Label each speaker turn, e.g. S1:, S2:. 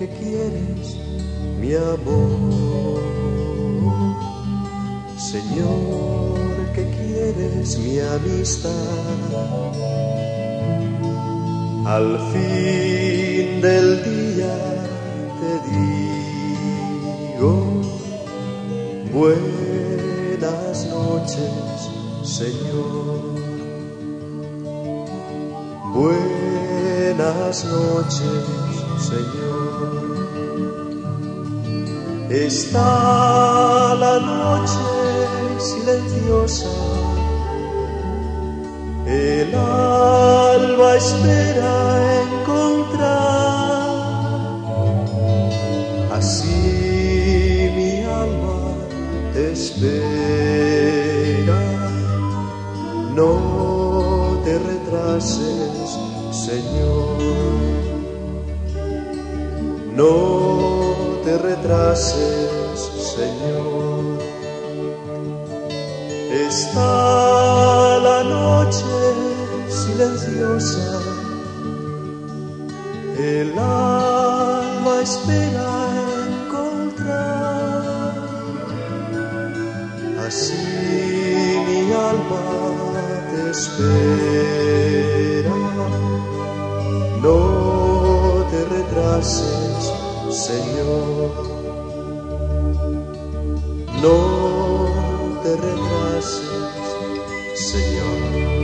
S1: que quieres mi amor. Señor, que quieres mi amistad. Al fin del día te digo buenas noches, Señor. Buenas noches, Señor. Está la noche silenciosa, el alba espera encontrar. Así mi alma te espera. No te retrases, Señor. No te retrases, Señor. Está la noche silenciosa, el alma espera encontrar. Así mi alma te espera. No te retrases, Señor. No te retrases, Señor.